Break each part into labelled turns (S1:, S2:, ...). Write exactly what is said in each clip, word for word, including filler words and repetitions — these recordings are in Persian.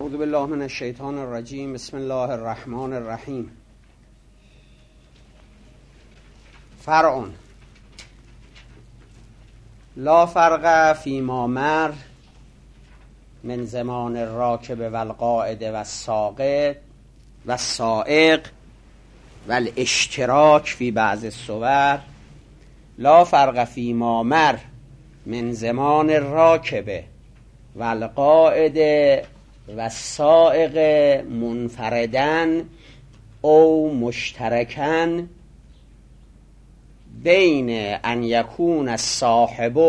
S1: اعوذ بالله من الشیطان الرجیم. بسم الله الرحمن الرحیم. فرع لا فرق فیما مر من زمان الراکب و القاعد و الساقط و السائق و الاشتراک فی بعض الصور. لا فرق فیما مر من زمان الراکب و القاعد و السائق منفردن او مشترکن بین ان یکون الصاحب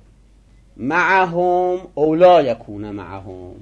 S1: معهم او لا یکون معهم.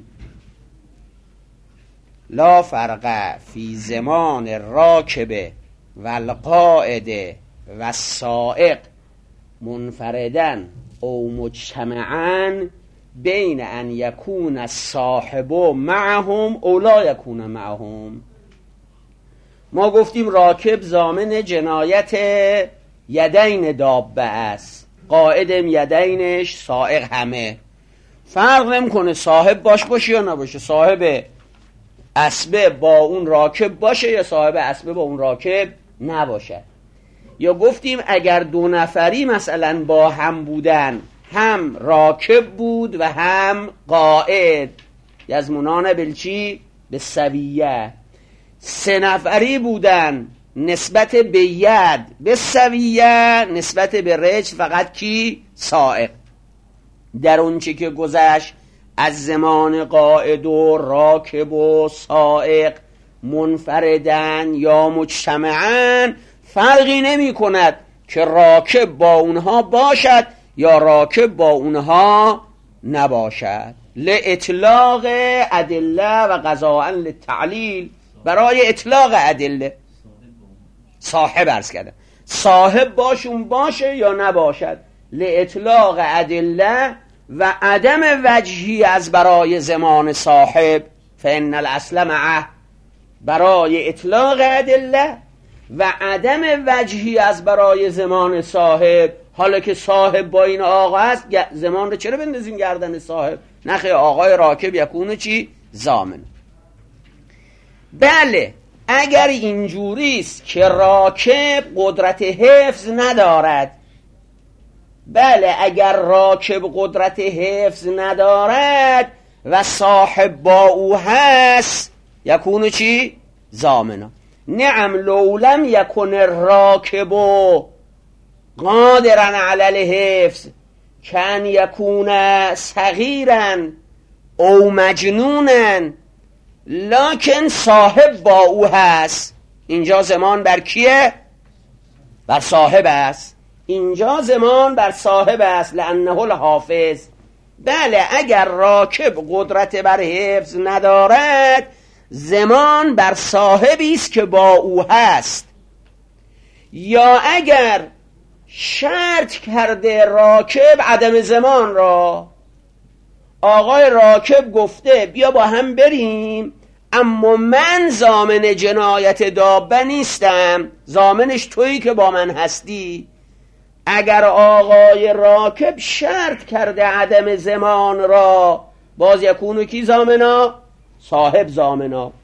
S1: لا فرق فی زمان الراکب و القاعد و السائق منفردن او مجتمعن بین ان یکون الصاحب معهم او لا یکون معهم. ما گفتیم راکب ضامن جنایت یدین دابه است، قاعدم یدینش، سائق همه. فرق نمیکنه صاحب باش باشه یا نباشه، صاحب اسبه با اون راکب باشه یا صاحب اسبه با اون راکب نباشه. یا گفتیم اگر دو نفری مثلا با هم بودن، هم راکب بود و هم قائد، یزمونان بالچی به سویه، سه نفری بودن نسبت به ید به سویه، نسبت به رجل فقط کی؟ سائق. در اون چی که گذشت از زمان قائد و راکب و سائق منفردن یا مجتمعن فرقی نمی کند که راکب با اونها باشد یا راکب با اونها نباشد. لاطلاق ادله و قضاء للتعلیل، برای اطلاق ادله صاحب عرض کرده صاحب باشون باشه یا نباشد، لاطلاق ادله و عدم وجهی از برای زمان صاحب. فان الاصل معه، برای اطلاق ادله و عدم وجهی از برای زمان صاحب. حالا که صاحب با این آقا هست، زمان رو چرا بندازیم گردن صاحب؟ نخی آقای راکب یکونه چی؟ ضامن. بله اگر اینجوریست که راکب قدرت حفظ ندارد، بله اگر راکب قدرت حفظ ندارد و صاحب با او هست، یکونه چی؟ ضامن. نعم لو لم یکن الراکب قادرا علی الحفظ کان یکون صغیرا او مجنونا، لکن صاحب با او هست. اینجا زمان بر کیه؟ بر صاحب است. اینجا زمان بر صاحب است، لانه الحافظ. بله اگر راکب قدرت بر حفظ ندارد، زمان بر صاحبی است که با او هست. یا اگر شرط کرده راکب عدم زمان را، آقای راکب گفته بیا با هم بریم، اما من ضامن جنایت دابه نیستم، ضامنش تویی که با من هستی. اگر آقای راکب شرط کرده عدم زمان را، باز یکونو کی ضامنا؟ صاحب ضامنا.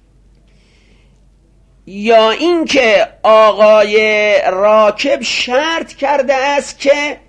S1: یا اینکه آقای راکب شرط کرده است که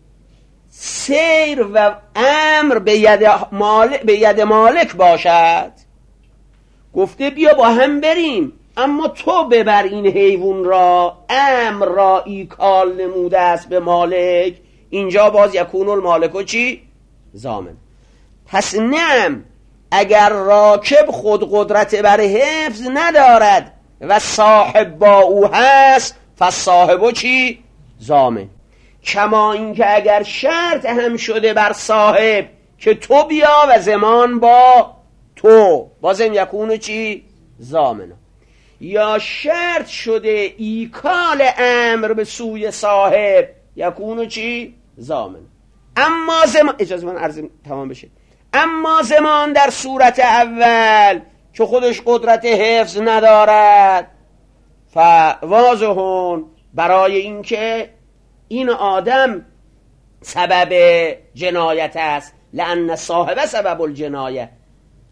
S1: سیر و امر به ید مالک, به ید مالک باشد، گفته بیا با هم بریم، اما تو ببر این حیوان را، امر را ایکال نموده است به مالک. اینجا باز یکون المالک چی؟ ضامن. پس نعم اگر راکب خود قدرت بر حفظ ندارد و صاحب با او هست، فصاحب چی؟ ضامن. کما اینکه اگر شرط هم شده بر صاحب که تو بیا و زمان با تو، بازم یکونو چی؟ ضامن. یا شرط شده ایکال امر به سوی صاحب، یکونو چی؟ ضامن. اما زمان، اجازه من عرض تمام بشه، اما زمان در صورت اول که خودش قدرت حفظ ندارد، فواضحون، برای اینکه این آدم سبب جنایت است، لأن صاحب سبب الجنایه،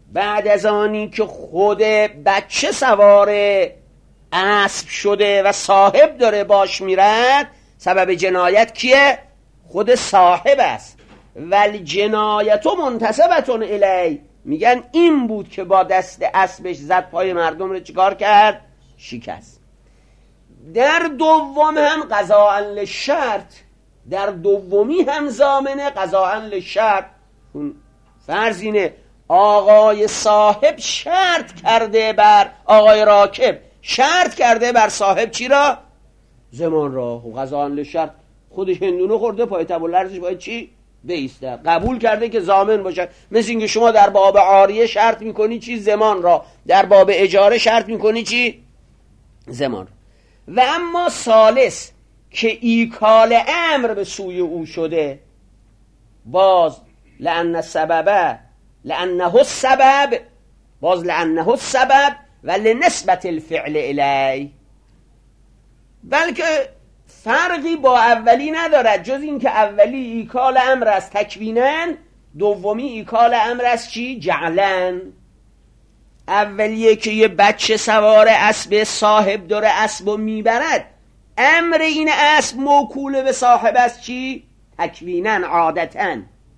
S1: بعد از آنی که خود بچه سوار اسب شده و صاحب داره باش میرد، سبب جنایت کیه؟ خود صاحب است. ولی جنایت منتسبتون الی، میگن این بود که با دست اسبش زد پای مردم رو چیکار کرد؟ شکست. در دوم هم قضاء للشرط، در دومی هم ضامنه قضاء للشرط. اون فرض اینه آقای صاحب شرط کرده بر آقای راکب، شرط کرده بر صاحب چی را؟ زمان را. و قضاء للشرط خودش هندونه خورده، پای تب و لرزش باید چی؟ بیسته. قبول کرده که ضامن باشه. مثل اینکه شما در باب عاریه شرط میکنی چی؟ زمان را. در باب اجاره شرط میکنی چی؟ زمان را. و اما ثالث که ایکال امر به سوی او شده، باز لأن السبب لأنه السبب، باز لأنه السبب و لنسبت الفعل الی، بلکه فرقی با اولی ندارد جز این که اولی ایکال امر است تکوینن، دومی ایکال امر است چی؟ جعلن. اولیه که یه بچه سوار اسب صاحب داره اسب و میبرد، امر این اسب موکول به صاحب است چی؟ تکوینن عادتاً.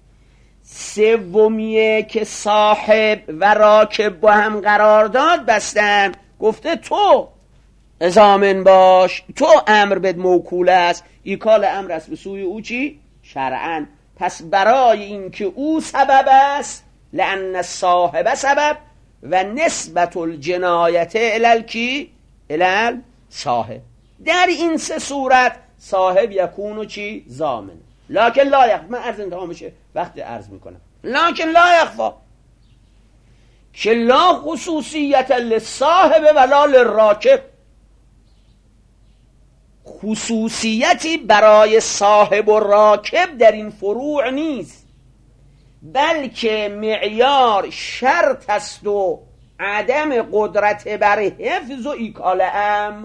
S1: سومیه که صاحب و راکب با هم قرارداد بستن، گفته تو ضامن باش، تو امر بد موکول است، ایکال امر است به سوی او چی؟ شرعاً. پس برای این که او سبب است، لأن صاحب سبب و نسبت الجنایت الال کی؟ الال صاحب. در این سه صورت صاحب یکونو چی؟ ضامن. لکن لا یخفا، من عرض انتها میشه وقت عرض میکنم، لکن لا یخفا که لا خصوصیت للصاحب ولا للراکب، خصوصیتی برای صاحب و راکب در این فروع نیست، بلکه معیار شرط است و عدم قدرت بر حفظ و ایکال امر.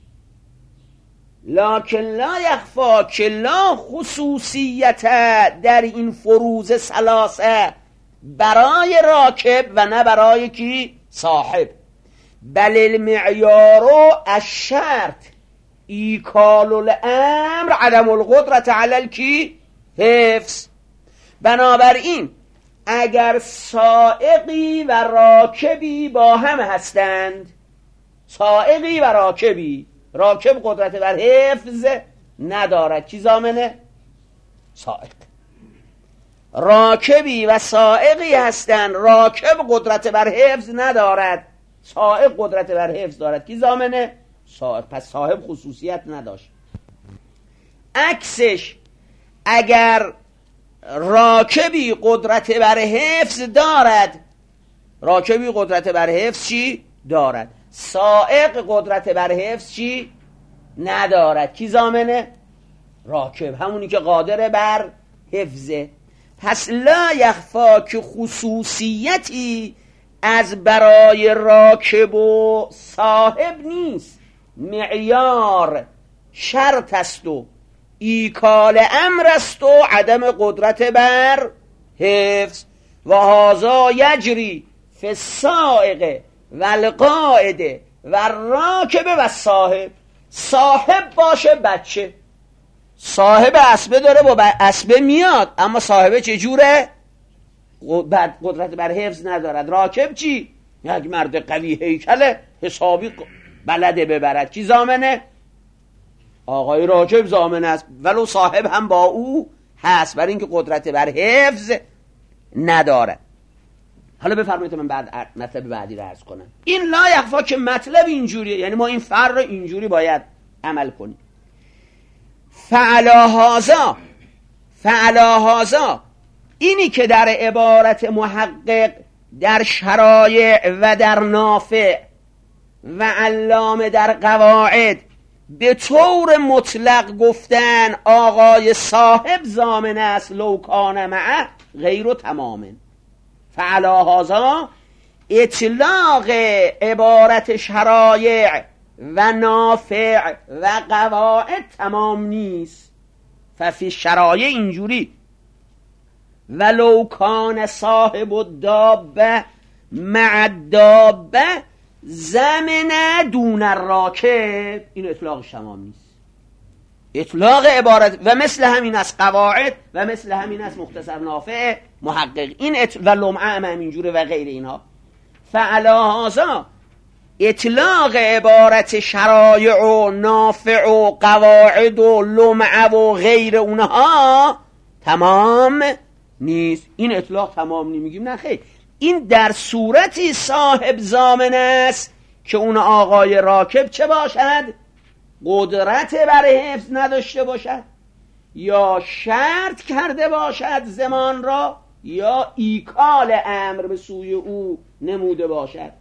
S1: لکن لا یخفا که لا خصوصیت در این فروض ثلاثه برای راکب و نه برای کی؟ صاحب. بل المعیار الشرط ایکال الامر عدم القدرت علی کی؟ حفظ. بنابراین اگر سائقی و راکبی با هم هستند، سائقی و راکبی، راکب قدرت بر حفظ ندارد، کی ضامنه؟ سائق. راکبی و سائقی هستند، راکب قدرت بر حفظ ندارد، سائق قدرت بر حفظ دارد، کی ضامنه؟ سائق. پس صاحب خصوصیت نداشت. عکسش اگر راکبی قدرت بر حفظ دارد، راکبی قدرت بر حفظ چی؟ دارد، سائق قدرت بر حفظ چی؟ ندارد، کی ضامنه؟ راکب، همونی که قادر بر حفظه. پس لا یخفا که خصوصیتی از برای راکب و صاحب نیست، معیار شرط است و ایکال امر است و عدم قدرت بر حفظ. و هذا یجری فی السائق و القائد و راکب و صاحب. صاحب باشه بچه، صاحب اسبه داره با اسبه میاد، اما صاحبه چجوره؟ قدرت بر حفظ ندارد. راکب چی؟ یک مرد قوی هیکله، حسابی بلده ببرد، کی ضامنه؟ آقای راکب ضامن است، ولو صاحب هم با او هست، برای اینکه قدرت بر حفظ نداره. حالا بفرمایید من بعد مطلب بعدی رو عرض کنم. این لا یخفا که مطلب اینجوریه، یعنی ما این فرق رو اینجوری باید عمل کنیم. فعلا هذا، فعلا هذا، اینی که در عبارت محقق در شرایع و در نافع و علامه در قواعد به طور مطلق گفتن آقای صاحب ضامن است لو کان معه غیر تمام. فعلا هذا اطلاق عبارت شرایع و نافع و قواعد تمام نیست. ففی شرایع اینجوری ولو کان صاحب الدابه مع الدابه زمن دون الراکب، این اطلاقش تمام نیست. اطلاق عبارت و مثل همین است قواعد و مثل همین است مختصر نافع محقق، این اطلاق و لمعه هم همینجوره و غیر اینها. فعلا هذا اطلاق عبارت شرایع و نافع و قواعد و لمعه و غیر اونها تمام نیست. این اطلاق تمام نیست. میگیم نه خیر، این در صورتی صاحب ضامن است که اون آقای راکب چه باشد؟ قدرت بر حفظ نداشته باشد، یا شرط کرده باشد زمان را، یا ایکال امر به سوی او نموده باشد.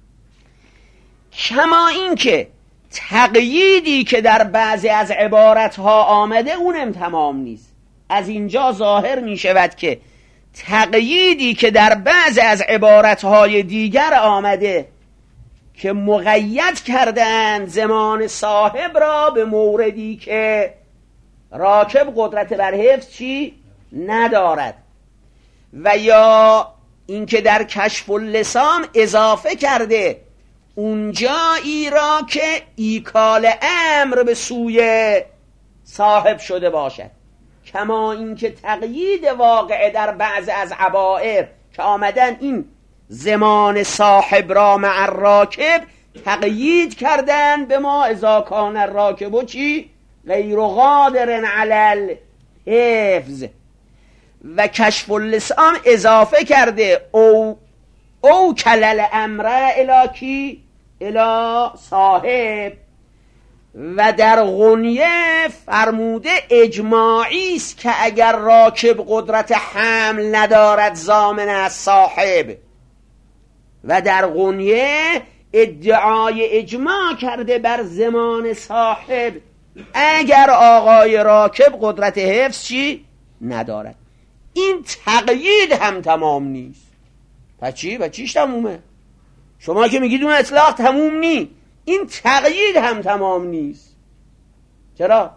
S1: کما این که تقییدی که در بعضی از عبارتها آمده اونم تمام نیست. از اینجا ظاهر می شود که تقییدی که در بعضی از عبارتهای دیگر آمده که مقید کردند زمان صاحب را به موردی که راکب قدرت بر حفظ چی ندارد، و یا اینکه در کشف اللسان اضافه کرده اونجایی را که ایکال امر به سوی صاحب شده باشد. کما اینکه تقیید واقعه در بعض از عبائر که آمدن این زمان صاحب را مع الراکب تقیید کردن به ما اذا کان الراکب و چی؟ غیر قادر علی الحفظ. و کشف اللسان اضافه کرده او او کلل امر الاکی الا صاحب. و در غنیه فرموده اجماعی است که اگر راکب قدرت حمل ندارد ضامن از صاحب. و در غنیه ادعای اجماع کرده بر زمان صاحب اگر آقای راکب قدرت حفظ چی ندارد. این تقیید هم تمام نیست. پس چی؟ پس چیش تمومه؟ شما که میگید اون اطلاق تموم نی، این تقیید هم تمام نیست. چرا؟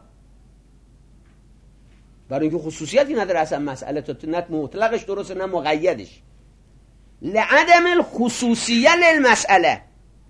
S1: برای اینکه خصوصیتی نداره اصلا مسئله، تا نه مطلقش درسته نه مقیدش. لعدم الخصوصیه للمسئله.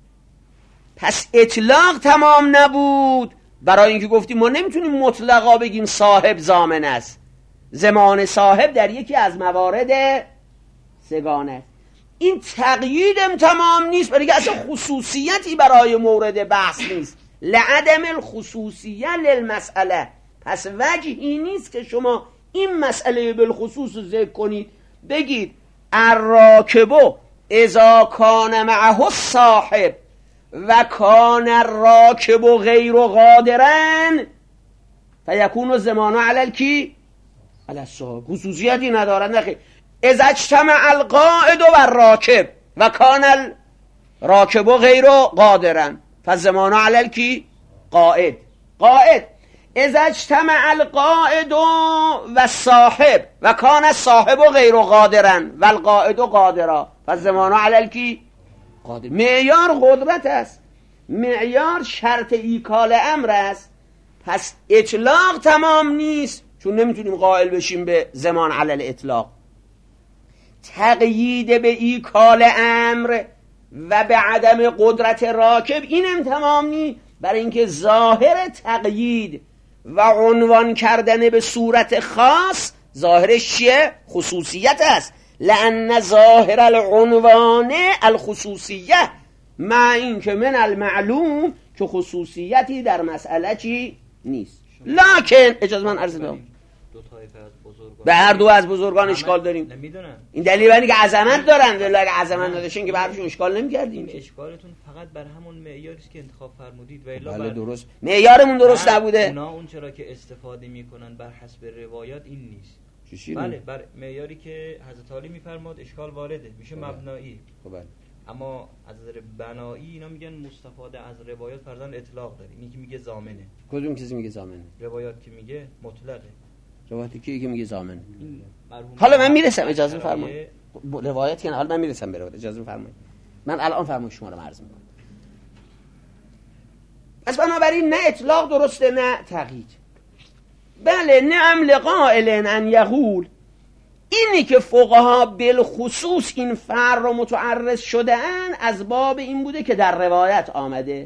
S1: پس اطلاق تمام نبود برای اینکه گفتیم ما نمیتونیم مطلقا بگیم صاحب ضامن است. زمان صاحب در یکی از موارد سگانه است. این تقییدم تمام نیست برای که اصلا خصوصیتی برای مورد بحث نیست. لعدم الخصوصیه للمسئله. پس وجهی نیست که شما این مسئله بالخصوص ذکر کنید بگید الراکبو اذا کان معه الصاحب و کان الراکب غیر قادرن فیکون زمان علی کی علی الصاحب. خصوصیتی ندارد. نخیر. اذا اجتمع القائد و الراکب و کان الراکب غیر قادرن فالزمان علی کی قائد. قائد اذا اجتمع القائد و الصاحب و کان الصاحب غیر قادرن و القائد قادرا فالزمان علی کی قادر. معیار قدرت است، معیار شرط ایکال امر است. پس اطلاق تمام نیست چون نمیتونیم قائل بشیم به زمان علی الاطلاق. تقیید به ایکال امر و به عدم قدرت راکب اینم تمام نیست برای اینکه ظاهر تقیید و عنوان کردن به صورت خاص ظاهرش چیه؟ خصوصیت است. لأن ظاهر العنوان الخصوصیه، مع این که من المعلوم که خصوصیتی در مسئله چی نیست. لکن اجازه من عرض دارم به هر دو از بزرگان اشکال داریم.
S2: نمیدونن.
S1: این دلیل اینه که عظمت دارن، ولی اگه عظمت نداشتن که براشون اشکال نمی‌کردیم.
S2: اشکالتون فقط بر همون معیاری است که انتخاب فرمودید و الا
S1: بله درست. معیارمون درست نبوده.
S2: اونا اون چرا که استفاده میکنن بر حسب روایات این نیست.
S1: چی
S2: بله بر معیاری که حضرت علی میفرماد اشکال وارده میشه مبنایی.
S1: خب بله.
S2: اما از نظر بنایی اینا میگن مستفاده از روایات فرضاً اطلاق داره. اینی که میگه ضامنه.
S1: کدوم کسی میگه ضامنه؟
S2: روایات که میگه مطلقه.
S1: روایتی کی که میگه ضامن؟ حالا من میرسم، اجازه بفرمایید. روایت که حالا من میرسم به روایت، اجازه بفرمایید. من الان فرمایش شما رو عرض میکنم. پس بنابراین نه اطلاق درسته نه تقیید. بله نعم لقائل ان یقول اینی که فقها بالخصوص این فرع رو متعرض شدن از باب این بوده که در روایت آمده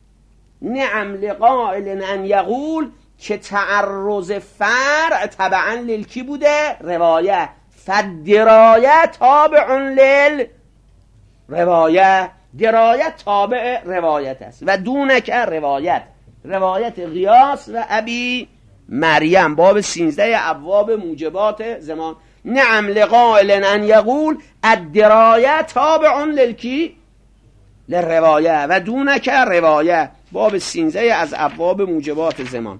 S1: نعم لقائل ان یقول که تعرض فرع تبعا للکی بوده روایت فدرایه تابع لل روایت درایت تابع روایت است و دونک روایت روایت قیاس و ابی مریم باب سینزده ابواب موجبات زمان نعم لقائل ان یقول الدرایه تابع للکی للروایه و دونک روایه باب سینزده از ابواب موجبات زمان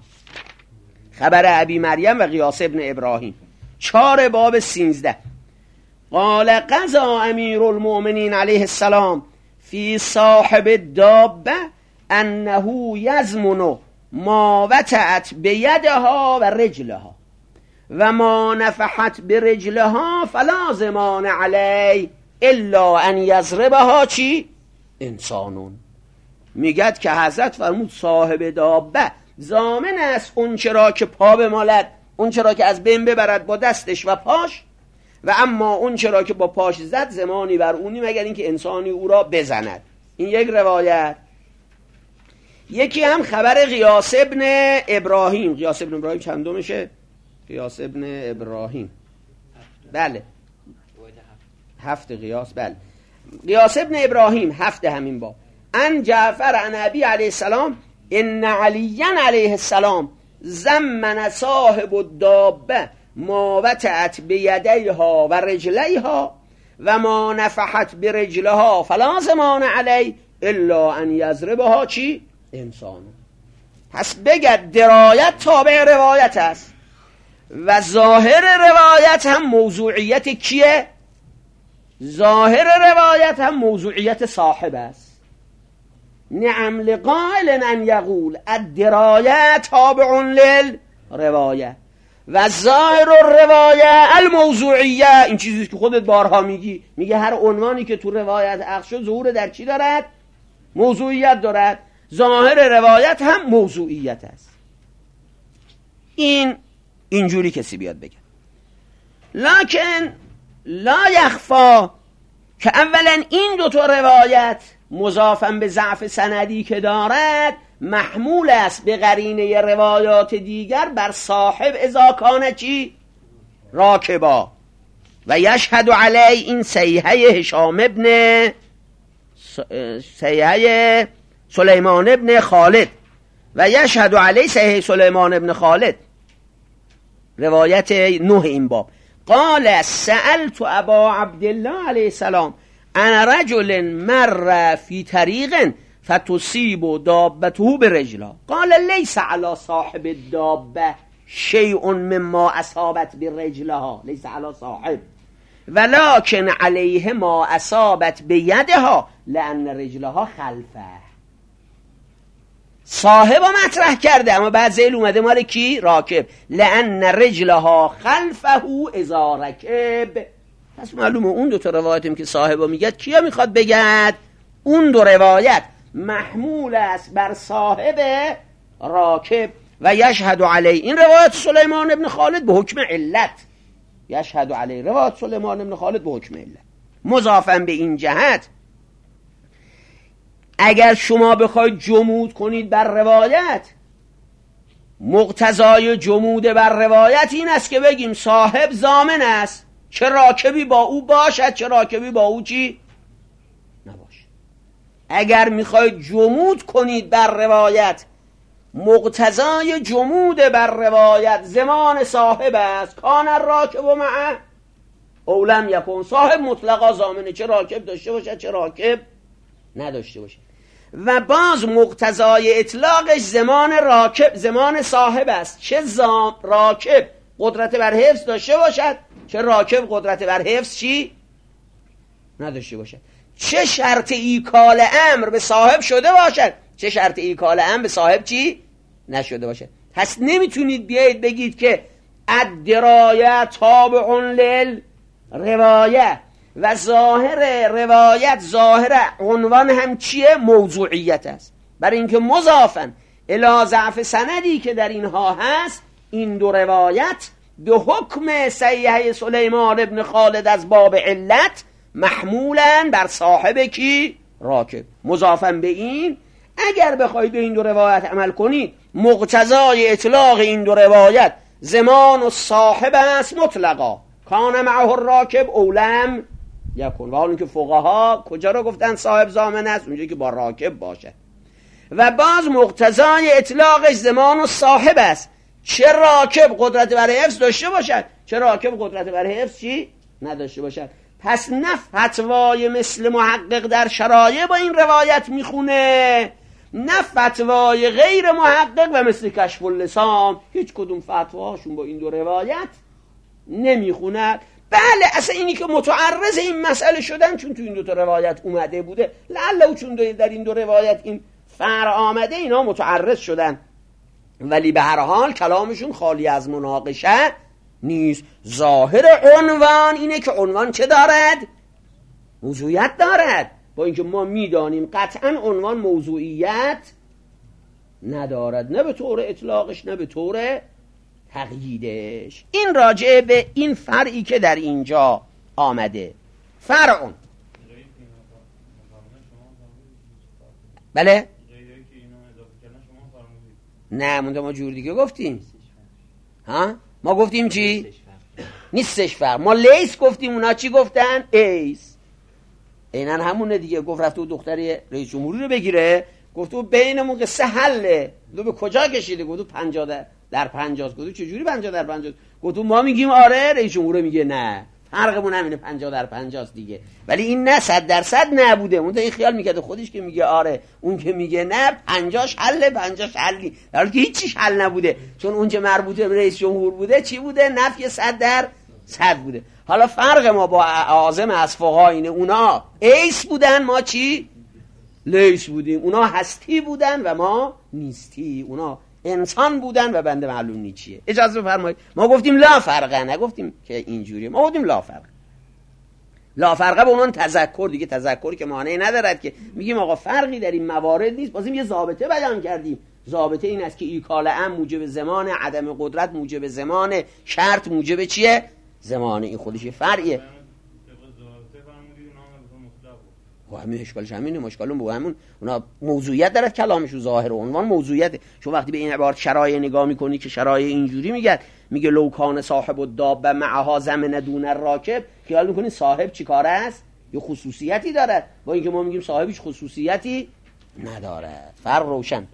S1: خبر ابی مریم و قیاس ابن ابراهیم چار باب سینزده قال قضا امیر المؤمنین علیه السلام فی صاحب الدابه انه یزمن ما وطعت بیدها و رجلها و ما نفحت برجلها فلا ضمان علی الا ان یضربها چی؟ انسانون. میگد که حضرت فرمود صاحب دابه ضامن است اون چرا که پا بمالد، اون چرا که از بین ببرد با دستش و پاش، و اما اون چرا که با پاش زد زمانی بر اونی مگر اینکه انسانی او را بزند. این یک روایت. یکی هم خبر قیاس ابن ابراهیم. قیاس ابن ابراهیم چندمشه؟ قیاس ابن ابراهیم بله هفت قیاس بله قیاس ابن ابراهیم هفت همین با ان جعفر عن ابی علیه السلام ان علی علیه السلام زمن صاحب الدابه ما وطعت بیدیها و رجلیها و ما نفحت برجلها فلا ضمان علی الا ان یضربها چی؟ انسان. پس بگد درایت تابع روایت است و ظاهر روایت هم موضوعیت کیه؟ ظاهر روایت هم موضوعیت صاحب است. نعم لقائل ان یقول الدرایت تابع للروایه و ظاهر الروایه الموضوعیه. این چیزی که خودت بارها میگی، میگه هر عنوانی که تو روایت اخذ شد ظهور در چی دارد؟ موضوعیت دارد. ظاهر روایت هم موضوعیت است. این اینجوری کسی بیاد بگه. لکن لا یخفا که اولا این دو تا روایت مضافاً به ضعف سندی که دارد محمول است به قرینه روایات دیگر بر صاحب اذا کان چی؟ راکبا و یشهد علی این صیحه هشام ابن صیحه سلیمان ابن خالد و یشهد علی صیحه سلیمان ابن خالد روایت نه این باب. قال سألت ابا عبدالله علیه السلام عن رجل مر فی طریق فتصیب دابته برجلها قال لیس علی صاحب الدابه شیء مما اصابت برجلها لیس علی صاحب ولكن علیه ما اصابت بیدها لان رجلها خلفه. صاحب مطرح کرده اما بعد ذیل اومده مال کی؟ راکب. لان رجلها خلفه اذا رکب. پس معلومه اون دو تا روایتیم که صاحب میگد کیا میخواد بگد؟ اون دو روایت محمول است بر صاحب راکب و یشهد علی این روایت سلیمان ابن خالد به حکم علت. یشهد علی روایت سلیمان ابن خالد به حکم علت. مضافاً به این جهت اگر شما بخواید جمود کنید بر روایت، مقتضای جمود بر روایت این است که بگیم صاحب ضامن است چه راکبی با او باشد چه راکبی با او چی نباشد. اگر میخواید جمود کنید بر روایت، مقتضای جمود بر روایت زمان صاحب است. کان الراکب معه او لم یکن. صاحب مطلقا ضامنه چه راکب داشته باشد چه راکب نداشته باشد. و باز مقتضای اطلاقش زمان راکب زمان صاحب است، چه زام راکب قدرت بر حفظ داشته باشد چه راکب قدرت بر حفظ چی نداشته باشد، چه شرط ایکال امر به صاحب شده باشد چه شرط ایکال امر به صاحب چی نشده باشد. پس نمیتونید بیایید بگید که الدرایه تابع لل روایه و ظاهر روایت ظاهر عنوان هم چیه؟ موضوعیت است. برای اینکه مضافاً الی ضعف سندی که در اینها هست این دو روایت به حکم صحیحه سلیمان ابن خالد از باب علت محمولا بر صاحب کی؟ راکب. مضافا به این اگر بخواید به این دو روایت عمل کنید مقتضای اطلاق این دو روایت زمان و صاحب است مطلقا، کان معه الراکب اولم یکن. و حالا که فقها کجا رو گفتن صاحب ضامن است؟ اونجایی که با راکب باشه. و باز مقتضای اطلاقش زمان و صاحب است، چه راکب قدرت بر حفظ داشته باشد چه راکب قدرت بر حفظ چی؟ نداشته باشد. پس نه فتوای مثل محقق در شرایع با این روایت میخونه، نه فتوای غیر محقق و مثل کشف اللسان، هیچ کدوم فتواهاشون با این دو روایت نمیخونه. بله اصلا اینی که متعرض این مسئله شدن چون تو این دو تا روایت اومده بوده، لعله چون در این دو روایت این فرع آمده اینا متعرض شدن، ولی به هر حال کلامشون خالی از مناقشه نیست. ظاهر عنوان اینه که عنوان چه دارد؟ موضوعیت دارد، با اینکه ما میدانیم قطعا عنوان موضوعیت ندارد، نه به طور اطلاقش نه به طور تقییدش. این راجع به این فرعی که در اینجا آمده. فرعون بله؟ نه مونده ما جور دیگه گفتیم. ها؟ ما گفتیم چی؟ نیستش فرق. ما لیس گفتیم، اونا چی گفتن؟ ایس. اینن همونه دیگه. گفت رفته و دختری رئیس جمهوری رو بگیره، گفت و بینمون قصه حله. دو به کجا کشیده؟ گفت پنجاه در, در پنجاه. گفت چجوری پنجاه در پنجاه؟ گفت ما میگیم آره، رئیس جمهور میگه نه. فرقمون همینه، پنجاه در پنجاه دیگه. ولی این نه صد درصد نبوده. اون تا این خیال میکرده خودش که میگه آره، اون که میگه نه، پنجاش حله، پنجاش حلی، در حالی که هیچیش حل نبوده، چون اون که مربوطه به رئیس جمهور بوده چی بوده؟ نفی صد در صد بوده. حالا فرق ما با اعاظم از فقها اینه، اونا ایس بودن، ما چی؟ لیس بودیم. اونا هستی بودن و ما نیستی. اونا انسان بودن و بنده معلوم نی چیه. اجازه بفرمایید. ما گفتیم لا فرقه، نگفتیم که اینجوریه. ما گفتیم لا فرقه. لا فرقه به اونان تذکر دیگه، تذکری که مانعی ندارد که میگیم آقا فرقی در این موارد نیست. بازیم یه ضابطه بیان کردیم. ضابطه این است که ایکال ام موجب زمان، عدم قدرت موجب زمان، شرط موجب چیه؟ زمان. این خودش فرعیه. و همین اشکالش همینه. مشکلون با همون اونا موضوعیت دارد کلامشون، ظاهر و عنوان موضوعیته. شما وقتی به این عبارت شرایع نگاه میکنی که شرایع اینجوری میگه، میگه لو کان صاحب الدابه معها زمن دون الراکب، خیال میکنین صاحب چی کاره است؟ یه خصوصیتی دارد، با اینکه ما میگیم صاحبش خصوصیتی ندارد. فرق روشن.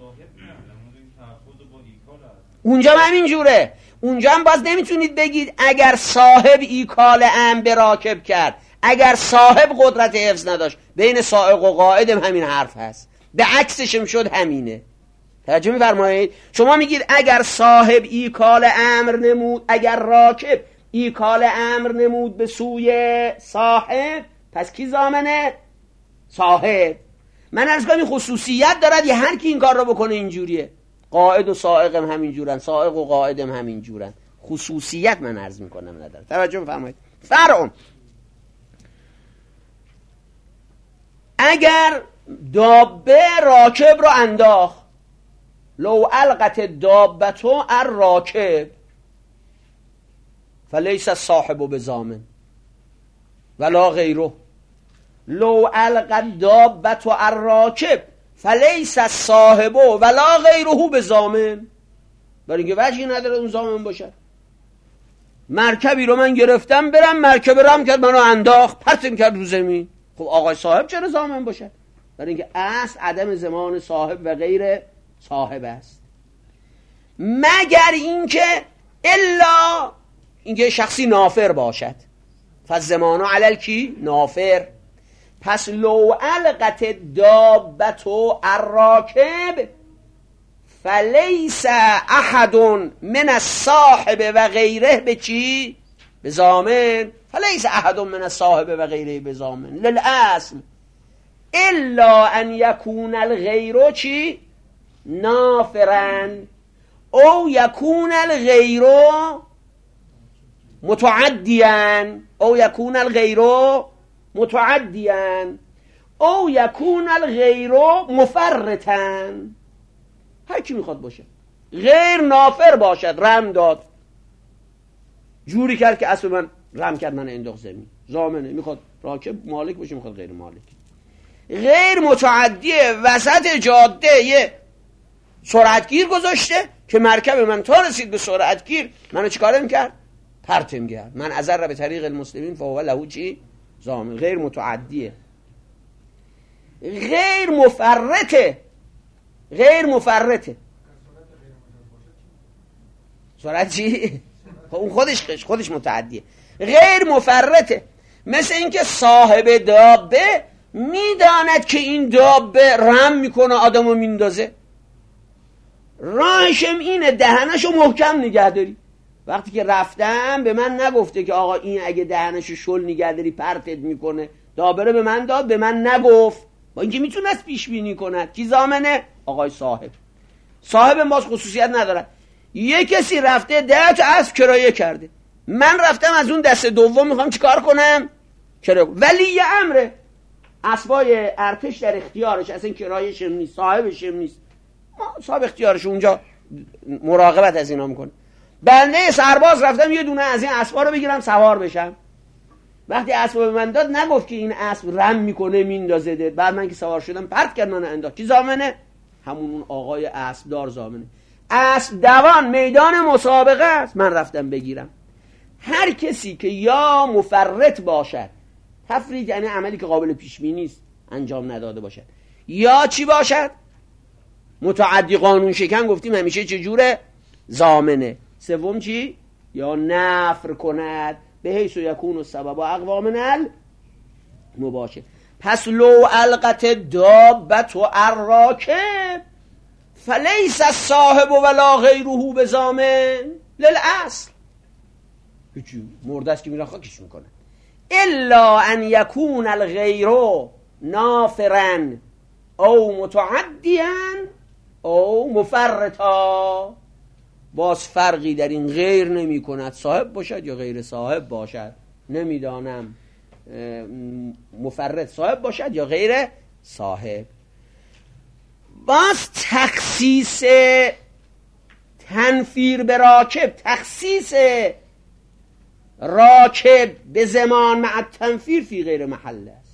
S1: اونجا هم همین جوره. اونجا هم باز نمیتونید بگید اگر صاحب ایکال ام به راکب کرد، اگر صاحب قدرت حفظ نداشت. بین سائق و قائد هم همین حرف هست، به عکسش هم شد همینه. توجه می‌فرمایید؟ شما میگید اگر صاحب ایکال امر نمود، اگر راکب ایکال امر نمود به سوی صاحب، پس کی ضامنه؟ صاحب. من عرض کنم این خصوصیت دارد، یه هر کی این کار رو بکنه اینجوریه. قائد و سائق هم همین جورن، سائق و قائد هم همین جورن. خصوصیت من عرض میکنم نداره. توجه بفرمایید. فرعون اگر دابه راکب رو انداخت، لو القت دابتو الراکب فلیس صاحب بضامن ولا غیره. لو القت دابتو الراکب فلیس صاحب ولا غیره بضامن. برای اینکه وجهی نداره اون ضامن باشه. مرکبی رو من گرفتم برم، مرکب رم کرد منو انداخت، پرتم کرد رو زمین، خب آقای صاحب چرا ضامن باشه؟ برای اینکه اصل عدم زمان صاحب و غیر صاحب است، مگر اینکه الا اینکه شخصی نافر باشد. فالزمان علی کی نافر. پس لو القت دابتو الراکب فلیس احد من الصاحب و غیره به چی؟ به ضامن. فلیس احد من الصاحب و غیره به ضامن للاصل الا ان یکون الغیر چی؟ نافرن او یکون الغیر متعدیان او یکون الغیر متعدیان او یکون الغیر مفرطن. هر کی میخواد باشه، غیر نافر باشد، رم داد، جوری کرد که اسب من رم کرد من انداخت زمین. ضامنه، میخواد راکب مالک باشه، میخواد غیر مالک. غیر متعدیه، وسط جاده یه سرعتگیر گذاشته که مرکب من تا رسید به سرعتگیر منو چیکاره میکرد؟ پرتم کرد. من اضر به طریق المسلمین فهو له چی؟ ضامن. غیر متعدیه. غیر مفرطه. غیر مفرطه. سرعت چی؟ اون خودش خودش متعدیه. غیر مفرطه، مثل اینکه صاحب دابه میداند که این دابه رم میکنه آدمو میندازه، راهشم اینه دهنشو محکم نگه داری. وقتی که رفتم به من نگفته که آقا این اگه دهنشو شل نگه داری پرتت میکنه، دابره به من داد، به من نگفت، با اینکه میتونست پیش بینی کند. کی ضامنه؟ آقای صاحب. صاحب باز خصوصیت نداره. یه کسی رفته ده تا اسب کرایه کرده، من رفتم از اون دسته دوم میخوام چیکار کنم؟ کرایه. ولی یه امره، اسبای ارتش در اختیارش، اصلا کرایه‌ش نیست، صاحبش نیست، صاحب اختیارش اونجا مراقبت از اینا میکنه. بنده سرباز رفتم یه دونه از این اسبا رو بگیرم سوار بشم، وقتی اسب به من داد نگفت که این اسب رم میکنه میندازه، بعد من که سوار شدم پرت کرد من انداخت. کی ضامنه؟ همون اون آقای اسب دار ضامنه. اسب دوان میدان مسابقه است، من رفتم بگیرم. هر کسی که یا مفرط باشد، تفرید یعنی عملی که قابل پیش بینی نیست انجام نداده باشد، یا چی باشد؟ متعدی قانون شکن، گفتیم همیشه چجوره؟ ضامنه. سوم چی؟ یا نفر کند به حیث یکون السبب و اقوا من المباشر. پس لو القت دابت و الراکب فلیس الصاحب ولا غیره بضامن للاصل. هیچی مرده است که میرن خاکش میکنن. الا ان یکون الغیر نافرا او متعدیا او مفرطا. باز فرقی در این غیر نمی کند، صاحب باشد یا غیر صاحب باشد. نمیدانم مفرط صاحب باشد یا غیر صاحب. باز تخصیص تنفیر به راکب، تخصیص راکب به زمان مع تنفیر فی غیر محل است.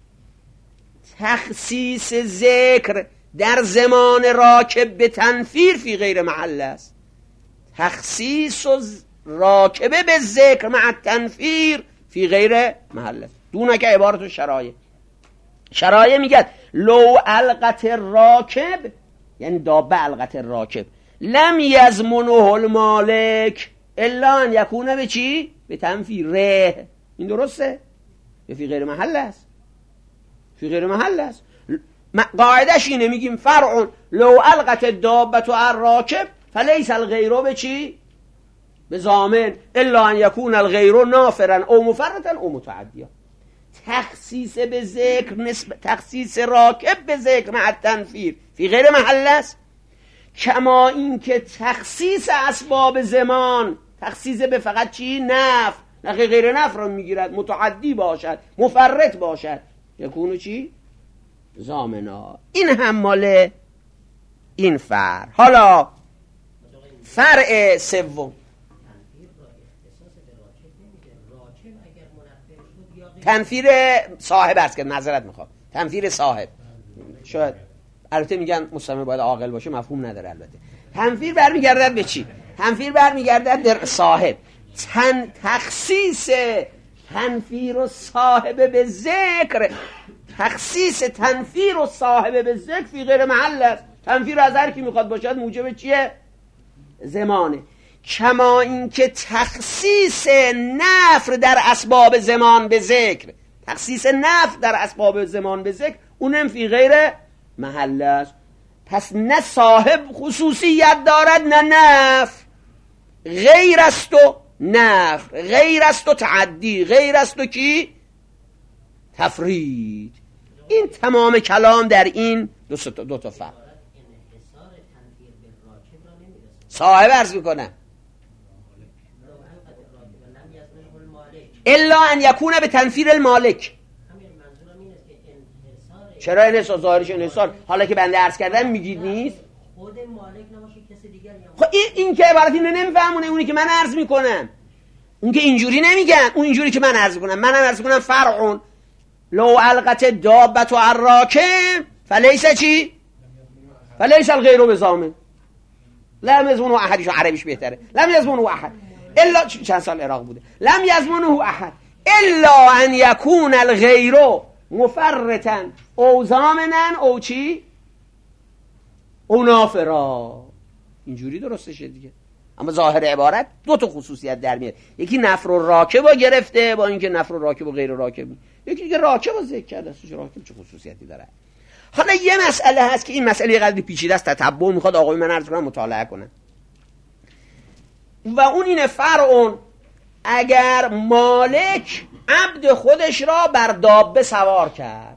S1: تخصیص ذکر در زمان راکب به تنفیر فی غیر محل است. تخصیص راکبه به ذکر مع تنفیر فی غیر محل است. دونک عبارت شرایع. شرایع میگه لو القت راکب، یعنی دابه القت راکب، لم یضمنه المالک الا ان یکونه به چی؟ به تنفیر ره. این درسته؟ یا فی غیر محل است؟ فی غیر محل است. قاعدش اینه، میگیم فرع لو القت دابت و الراکب فلیس الغیر به چی؟ به ضامن الا ان یکون الغیر نافرا او مفرطا او متعدیا. تخصیص به ذکر نسبت تخصیص راکب به ذکر مع تنفیر فی غیر محل است، کما این که تخصیص اسباب زمان تخصیص به فقط چی؟ نفر، نه غیر نفر رو میگیرد، متعدی باشد مفرط باشد، یکونو چی؟ ضامنا. این هم مال این فرع. حالا فرع سوم تنفیر صاحب است که نظرت میخوام تنفیر صاحب، شاید البته میگن مستمع باید عاقل باشه، مفهوم نداره. البته تنفیر برمیگردد به چی؟ تنفیر برمیگردد در صاحب. تن تخصیص تنفیر و صاحب به ذکر، تخصیص تنفیر و صاحب به ذکر فی غیر محل است. تنفیر از هر کی میخواد باشد موجب چیه؟ زمانه. کما این که تخصیص نفر در اسباب زمان به ذکر، تخصیص نفر در اسباب زمان به ذکر اونم فی غیر محل است. پس نه صاحب خصوصیت دارد نه نفر، غیر است و نفر، غیر است و تعدی، غیر است و کی؟ تفرید. این تمام کلام در این دو تا دو تا فرق. صاحب عرض میکنم الا ان یکونه به تنفیر المالک. چرا انحصار؟ ظاهرش انحصار. حالا که بنده عرض کردم میگید نیست خود مالک نباشه کسی دیگر. خب این این که عبارت اینو نمیفهمونه، اونی که من عرض میکنم اون که اینجوری نمیگن، اون اینجوری که من عرض کنم، منم عرض کنم فرعون لو القت دابت و الراکب فلیس چی؟ فلیس الغیر بضامن. لم یضمنه احد، عربیش بهتره. لم یضمنه احد الا، چند سال عراق بوده، لم یضمنه احد الا ان یکون الغیر مفرطا او ضامنا او چی؟ او نافرا. اینجوری درستشه دیگه. اما ظاهر عبارت دو تا خصوصیت در میاد، یکی نفر و راکب رو گرفته با اینکه نفر و راکب و غیر راکب، یکی دیگه راکب رو ذکر کرده. راکب چه خصوصیتی داره؟ حالا یه مسئله هست که این مسئله قدری پیچیده است، تتبع میخواد آقای من عرض کنم مطالعه کنن، و اون اینه فرعون اگر مالک عبد خودش را بر دابه سوار کرد،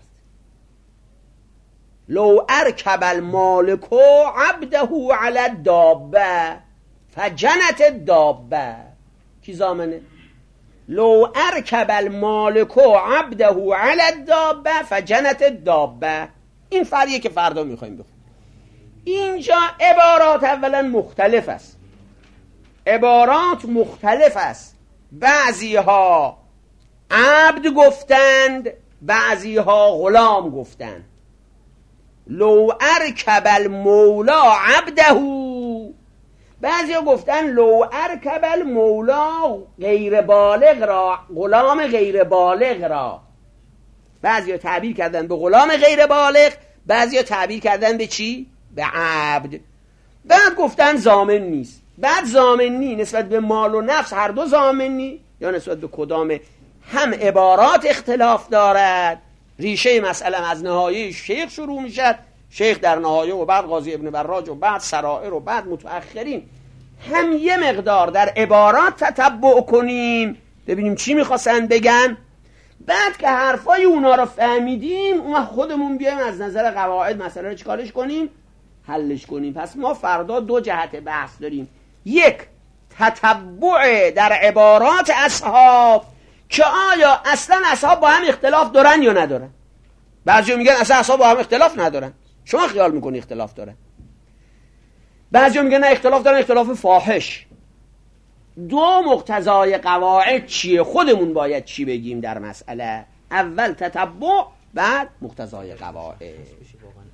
S1: لو ارکب المالک عبده علی الدابه فجنت الدابه، کی ضامنه؟ لو ارکب المالک عبده علی الدابه فجنت الدابه. این فرقیه که فردا میخوایم بخونیم. اینجا عبارات اولا مختلف است، عبارات مختلف است، بعضی ها عبد گفتند، بعضی ها غلام گفتند. لو ارکب المولا عبده، بعضی ها گفتن لو ارکب المولا غیر بالغ را، غلام غیر بالغ را. بعضی ها تعبیر کردن به غلام غیر بالغ، بعضی ها تعبیر کردن به چی؟ به عبد. بعد گفتن ضامن نیست. بعد ضامن نی نسبت به مال و نفس هر دو ضامن نی، یا نسبت به کدام هم عبارات اختلاف دارد. ریشه مسئله از نهایه شیخ شروع میشد، شیخ در نهایه و بعد قاضی ابن براج و بعد سرائر و بعد متأخرین، هم یه مقدار در عبارات تتبع کنیم ببینیم چی میخواستن بگن. بعد که حرفای اونا رو فهمیدیم اون خودمون بیایم از نظر قواعد مسئله رو چیکارش کنیم؟ حلش کنیم. پس ما فردا دو جهت بحث داریم، یک تتبع در عبارات اصحاب که آیا اصلا اصحاب با هم اختلاف دارن یا ندارن. بعضی میگن اصلا اصحاب با هم اختلاف ندارن، شما خیال میکنی اختلاف دارن. بعضی میگن نه اختلاف دارن، اختلاف فاحش. دو مقتضای قواعد چیه؟ خودمون باید چی بگیم در مسئله؟ اول تتبع، بعد مقتضای قواعد.